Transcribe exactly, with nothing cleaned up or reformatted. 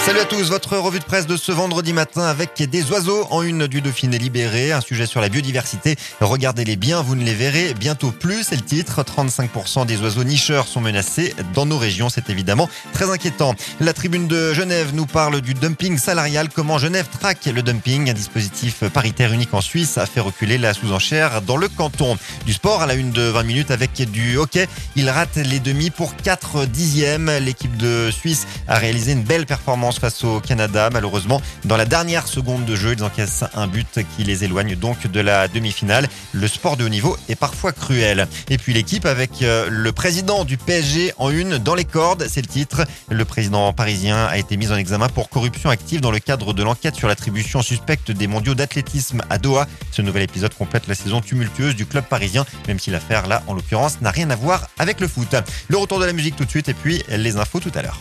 Salut à tous, votre revue de presse de ce vendredi matin avec des oiseaux en une du Dauphiné libéré, un sujet sur la biodiversité. Regardez-les bien, vous ne les verrez bientôt plus, c'est le titre. trente-cinq pour cent des oiseaux nicheurs sont menacés dans nos régions, c'est évidemment très inquiétant. La Tribune de Genève nous parle du dumping salarial, comment Genève traque le dumping. Un dispositif paritaire unique en Suisse a fait reculer la sous-enchère dans le canton. Du sport à la une de vingt minutes avec du hockey. Il rate les demi pour quatre dixièmes. L'équipe de Suisse a réalisé une belle performance face au Canada. Malheureusement, dans la dernière seconde de jeu, ils encaissent un but qui les éloigne donc de la demi-finale. Le sport de haut niveau est parfois cruel. Et puis l'équipe avec le président du P S G en une dans les cordes, c'est le titre. Le président parisien a été mis en examen pour corruption active dans le cadre de l'enquête sur l'attribution suspecte des mondiaux d'athlétisme à Doha. Ce nouvel épisode complète la saison tumultueuse du club parisien, même si l'affaire là, en l'occurrence, n'a rien à voir avec le foot. Le retour de la musique tout de suite et puis les infos tout à l'heure.